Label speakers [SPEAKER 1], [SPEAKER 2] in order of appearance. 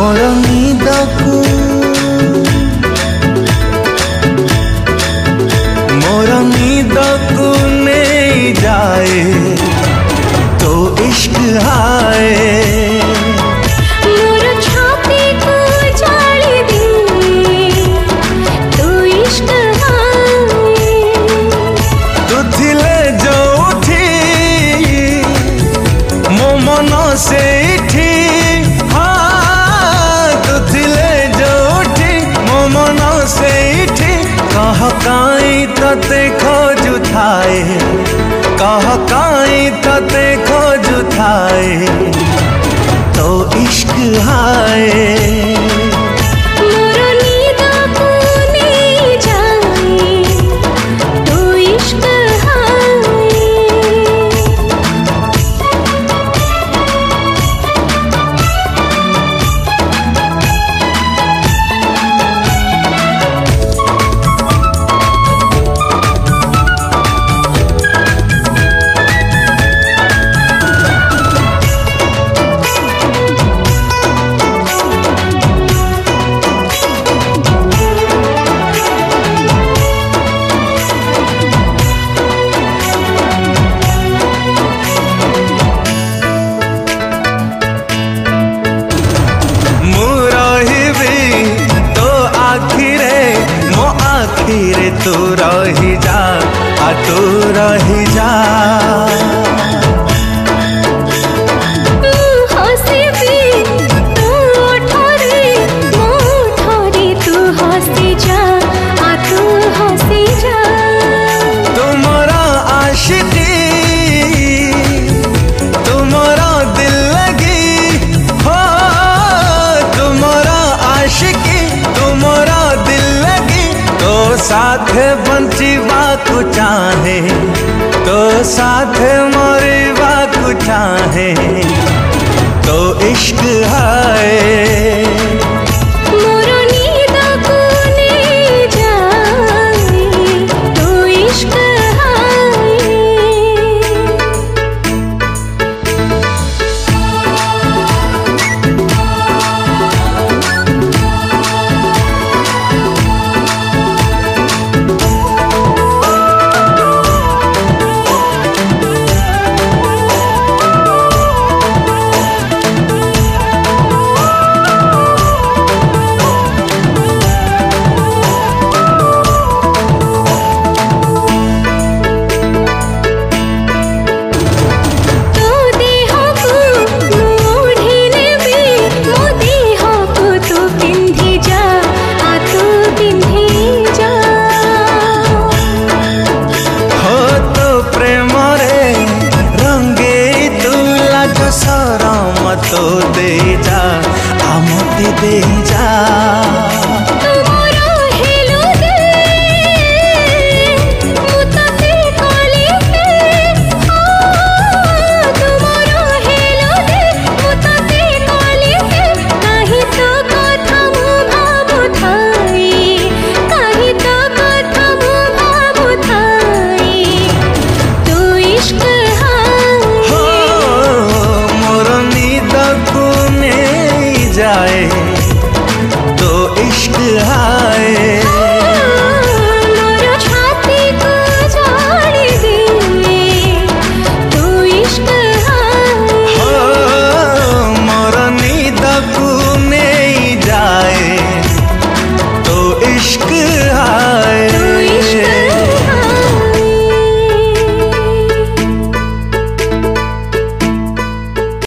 [SPEAKER 1] मोर निदकू नहीं जाए तो इश्क हाय।
[SPEAKER 2] मोर छाती को जाली दे तो इश्क हाय।
[SPEAKER 1] तू थिले जो उठी मो मन से इठी, हाँ तू थिले जो उठी मो मन से इठी। कह काई तते खोजु थाए, कह काई तते खोजु थाए तो इश्क हाय।
[SPEAKER 2] मोर निदकू नहीं जाए तो इश्क हाय।
[SPEAKER 1] आखिरे तू रही जा, तू रही जा।
[SPEAKER 2] हसीबी तू ठरे मो ठरे तू हसी जा, तू हसी जा।
[SPEAKER 1] तुम्हारा आशिकी तुम्हारा दिल लगी हो, तुम्हारा आशिकी तुम्हारा दिल लगी। तो साथ बंचिवा को चाहे, तो साथ मरवा को चाहे तो इश्क हाय।
[SPEAKER 2] मोर निदकू नहीं जाए तो इश्क हाय।
[SPEAKER 1] सरम तो दे जा, आमते दे जा।